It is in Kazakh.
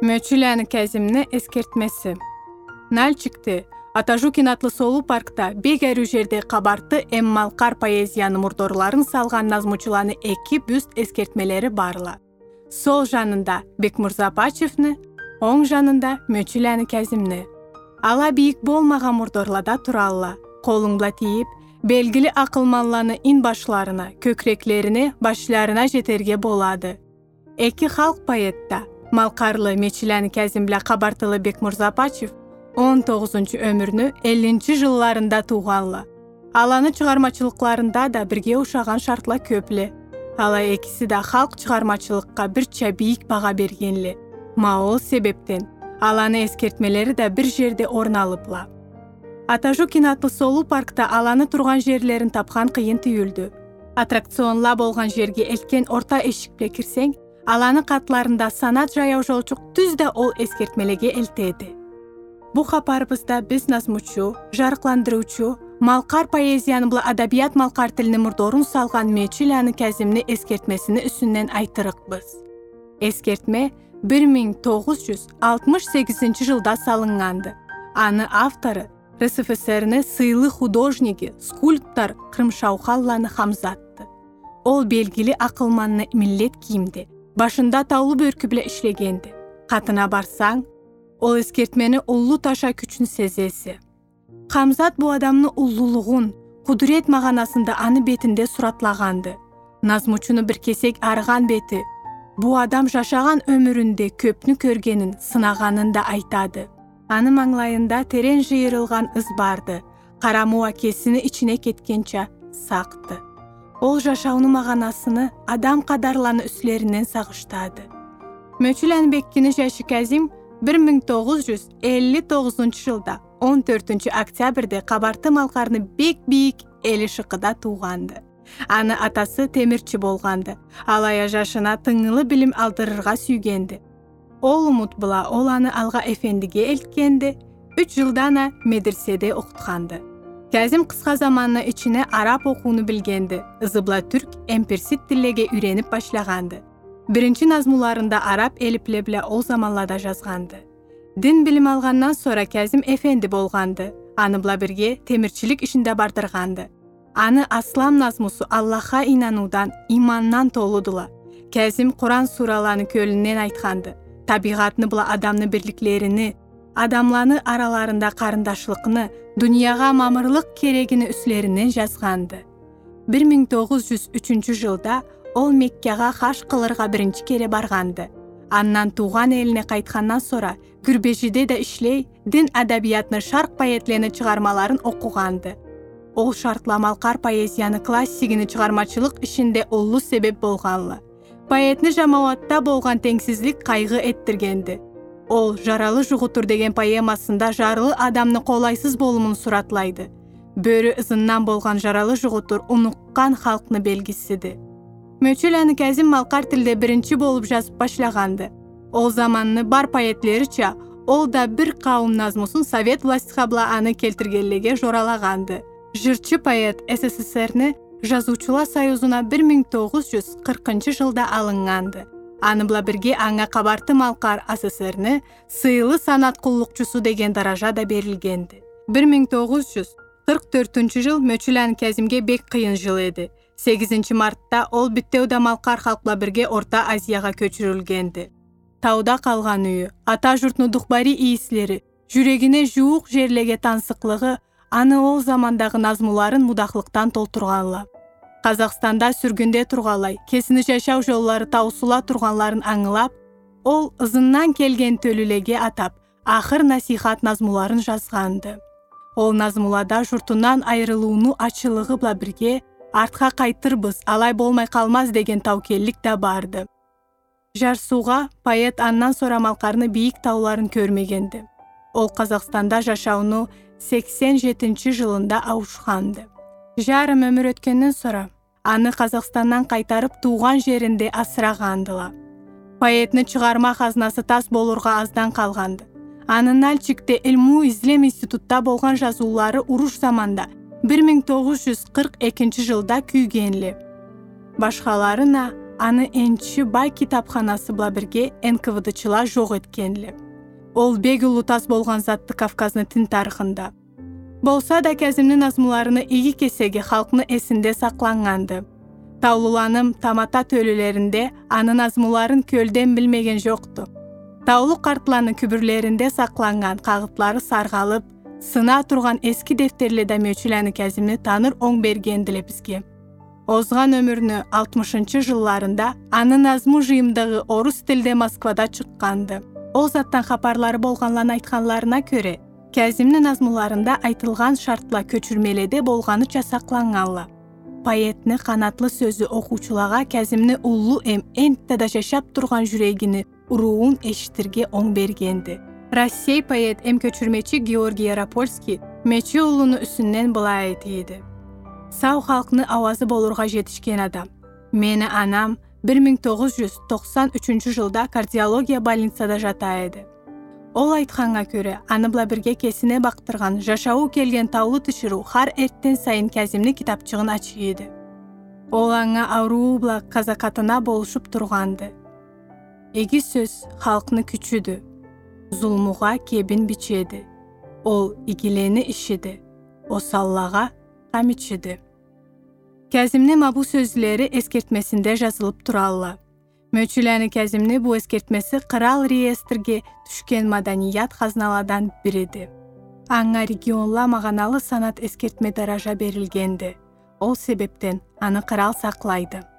Мөчүләнү кәзимне эскертмеси. Нальчикти Атажукин атлы Солу паркта бек әрүү жерде кабарты эммалкар поэзияны мурдорларын салган назмучуланы эки бүст эскертмелери барла. Сол жанында Бекмурза Апачевни, оң жанында Мөчүләнү кәзимни. Ала бийик болмаган мурдорлада туралла. Колуңла тийип, белгили акылманланы ин башларына, көкреклерине, башларына жетерге болады. Эки халк поэтта Малкарлы Мөчүләнү кәзим биле кабартылы Бекмурза Апачев 19 өмүрүнү 50 жылларында туганла. Аланы чыгармачылыкларында да бирге ушаган шартла көпле. Ала экиси да халк чыгармачылыкка бирче бийик бага бергенле. Маол себептен аланы эскертмелери да бир жерде орун алыпла. Атажукин атлы Солу паркта аланы турган жерлерин тапкан кыйын түйүлдү. Аттракционла болгон жерге элкен орта эшикке кирсең, аланы катларында санат жаяу жолчук түздө ол эскертмелеге элтеди. Бу капарыбызда биз назмучу, жарыкландыруучу, малкар поэзияны була адабият малкар тилине мурдорун салган Мөчүләнү кәзимни эскертмесини үстүнөн айтырыкбыз. Эскертме 1968 жылда салынганды. Аны автору РСФСР'ны сыйлы художники, скульптор Кырымшаухалланы Хамзатты. Ол белгили акылманны миллет кийимди. Башында таулу бөркү биле иштегенди. Катына барсаң, ол эскертмени улуу таша күчүн сезеси. Хамзат бу адамны улуулугун, кудурет маганасында аны бетинде суратлаганды. Назмучуну бир кесек арыган бети, бу адам жашаган өмүрүндө көпнү көргенин, сынаганын да айтады. Аны маңлайында терен жыйырылган ыз барды. Карамуа кесини ичине кеткенче сакты. Ол жашауну маганасыны адам кадарланы үслеринен сагыштады. Мөчүләнү Беккини жашы кәзим 1959 жылда 14 октябрде кабарты малкарны бек бийик эли шыкыда тууганды. Аны атасы темирчи болганды. Алая жашына тыңылы билим алдырырга сүйгенди. Ол умут була ол аны алга эфендиге элткенди, 3 жылдана медреседе окутканды. Кәзим кыска заманны ичине араб окууну билгенди. Ызыбла түрк, эмперсит тилеге үйренип башлаганды. Биринчи назмуларында араб элипле биле ол заманлада жазганды. Дин билим алгандан sonra Кәзим эфенди болганды. Аны була бирге темирчилик ишинде бардырганды. Аны аслам назмусу Аллахка инануудан, иманнан толудула. Кәзим Куран сураларын көлүнөн айтканды. Табигатны була адамны бирликлерини, адамланы араларында карындашлыкны, дүйнөгө мамырлык керегини үслеринен жазганды. 1903 жылда ол Меккега хаж кылырга биринчи кере барганды. Андан тууган элине кайткандан sonra Күрбешиде да иштей, дин адабиятны шарк поэтлерини чыгармаларын окуганды. Ол шартламалкар поэзияны классигини чыгармачылык ишинде улуу себеп болганлы. Поэтни жамаатта болгон теңсиздик кайгы эттиргенди. Ол Жаралы жугутур деген поэмасында жарлы адамны колайсыз болумун суратлайды. Бөрү ызынан болгон жаралы жугутур унуккан халкны белгисиди. Мөчүләнү кәзим малкар тилде биринчи болуп жазып башлаганды. Ол заманны бар поэтлериче ол да бир кауым назмусун совет властька була аны келтиргенлиге жоралаганды. Жырчы поэт СССР'ны Жазуучулар союзуна 1940 жылда алынганды. Аны була бирге аңа кабарты малкар СССР'ны сыйлы санат куллукчусу деген даража да берилгенди. 1944 жыл Мөчүләнү кәзимге бек кыйын жыл эди. 8 мартта ол Бүттөүдө малкар халкла бирге Орта Азияга көчүрүлгенди. Тауда калган үйү, ата журтну духбари ийислери, жүрөгүнө жуук жерлеге тансыклыгы аны ол замандагы назмуларын мудахлыктан толтурганла. Казакстанда сүргүндө тургалай, кесини жашоо жоллору таусула турганларын аңылап, ол ызындан келген төлүлеге атап, ахыр насихат назмуларын жазганды. Ол назмулада журтунан айрылууну ачылыгы бла бирге артка кайтырбыз, алай болмай калмаз деген таукеллик да барды. Жарсууга поэт андан sonra малкарны бийик тауларын көрмөгенди. Ол Казакстанда жашауну 87 жылында ауышқанды. Жарым өмір өткенден sonra аны Казакстандан кайтарып тууган жеринде асырагандыла. Поэтны чыгарма казнасы тас болурга аздан калганды. Анын Нальчикте Илму излем институтта болгон жазуулары уруш заманда 1942 жылда күйгенли. Башкаларына аны энчи бай китапханасы била бирге НКВДчылар жок эткенли. Ол бек улуу тас болгон затты Кавказдын тин тарыхында. Болса да Кәзимдин назмуларыны иги кесеги халкынын эсинде сакланганды. Таулуланым Тамата төлөлөрүндө анын назмуларын көлдөн билмеген жокту. Таулу картланын күбүрлөрүндө сакланган кагытлары саргалып, сына турган эски дефтерлерде мөчүләни Кәзимни таныр оң берген деле бизге. Озган өмүрүнүн 60-жылларында анын назму жыйымдыгы орус тилде Москвада чыкканды. Ол заттан хабарлары болгонларын айтканларына көрө, Кәзимдин назмуларында айтылган шартлар көчүрмеледе болгонуча сакланганла. Поэтни канатлы сөзү окуучуларга Кәзимни улуу энтеде жашап турган жүрөгүнүн уруун эшитирге оң бергенди. Россия поэт көчүрмечи Георгий Яропольский мечи улуну үстүнөн былай дейди. Сау халкны авазы болурга жетишкен адам. Мени анам 1993 жылда кардиология больницада жата эди. Ол айтканга көрө, аны била бирге кесине бактырган жашабы келген таулу тышыруу har эртен сайын Кәзимдин китапчыгын ачыйды. Ол аңа ауруу бла казакатына болушуп турганды. Эги сөз халкны күчүдү. Зулмуга кебин бичеди. Ол игилени ишиди. Осаллага камичиди. Кәзимдин мабу сөзлери эскертмесинде жазылып туралла. Мөчүләни Кәзимни бу эскертмеси кырал реестрге түшкен маданият казналардан бириди. Аңа регионла маганалы санат эскертме даража берилгенди. Ол себептен аны кырал саклайды.